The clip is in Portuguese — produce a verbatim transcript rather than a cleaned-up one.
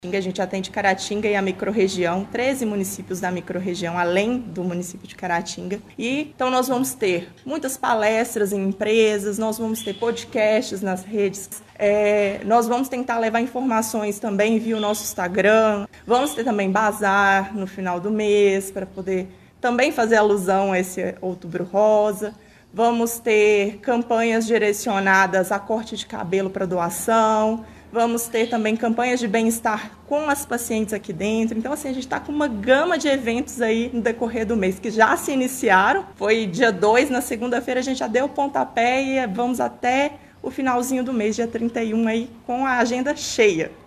A gente atende Caratinga e a microrregião, treze municípios da microrregião, além do município de Caratinga. E então nós vamos ter muitas palestras em empresas, nós vamos ter podcasts nas redes, é, nós vamos tentar levar informações também via o nosso Instagram, vamos ter também bazar no final do mês para poder também fazer alusão a esse Outubro Rosa. Vamos ter campanhas direcionadas a corte de cabelo para doação. Vamos ter também campanhas de bem-estar com as pacientes aqui dentro. Então, assim, a gente está com uma gama de eventos aí no decorrer do mês que já se iniciaram. Foi dia dois, na segunda-feira a gente já deu o pontapé e vamos até o finalzinho do mês, dia trinta e um, aí, com a agenda cheia.